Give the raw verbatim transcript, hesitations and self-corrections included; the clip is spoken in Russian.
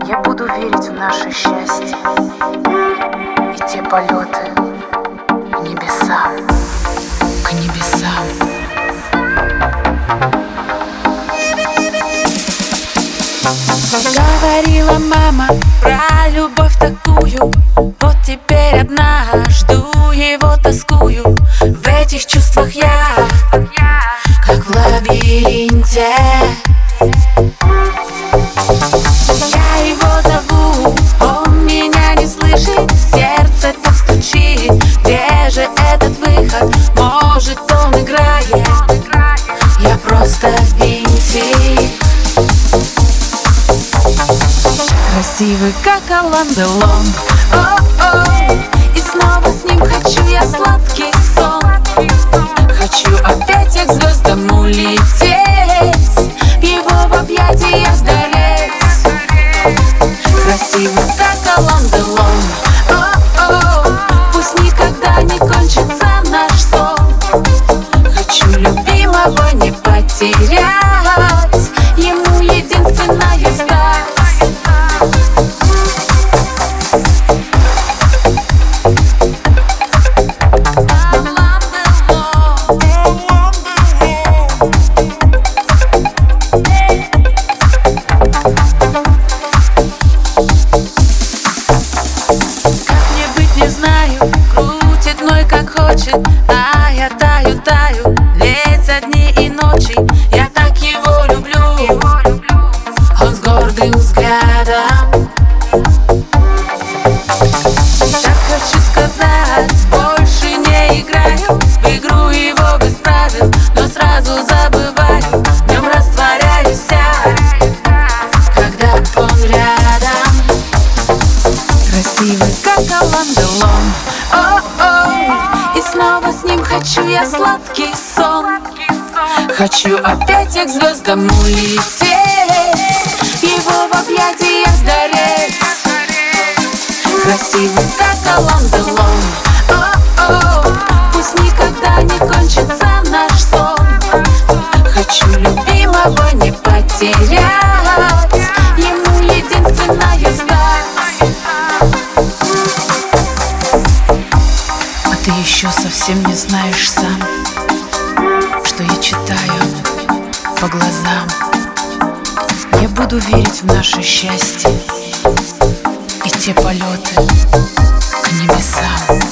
Я буду верить в наше счастье и те полеты к небесам, к небесам. Говорила мама про любовь такую, вот теперь одна жду его, тоскую. В этих чувствах я, как в лабиринте. Я его зову, он меня не слышит, сердце так стучит. Где же этот выход? Может, он играет? Я просто винтик, красивый, как Алан Делон. О-о, и снова с ним хочу я сладкий сон. Хочу опять я к звездам улететь, в его в объятиях сгореть. Красивый, как Алан Делон. О-о, пусть никогда не кончится наш сон. Хочу любимого не потерять, ему единственная стать. А я таю, таю, летят дни и ночи. Я так его люблю, он с гордым взглядом. Так хочу сказать, больше не играю в игру его без правил, но сразу забываю, в нем растворяюсь я, когда он рядом. Красивый, как Алан Делон. О-о, и снова с ним хочу я сладкий сон. Хочу опять я к звездам улететь, его в объятиях сгореть. Красивый, как Алан Делон. О-о, пусть никогда не кончится наш сон. Хочу любимого не потерять, ему единственная стать. Ты еще совсем не знаешь сам, что я читаю по глазам. Я буду верить в наше счастье и те полеты к небесам.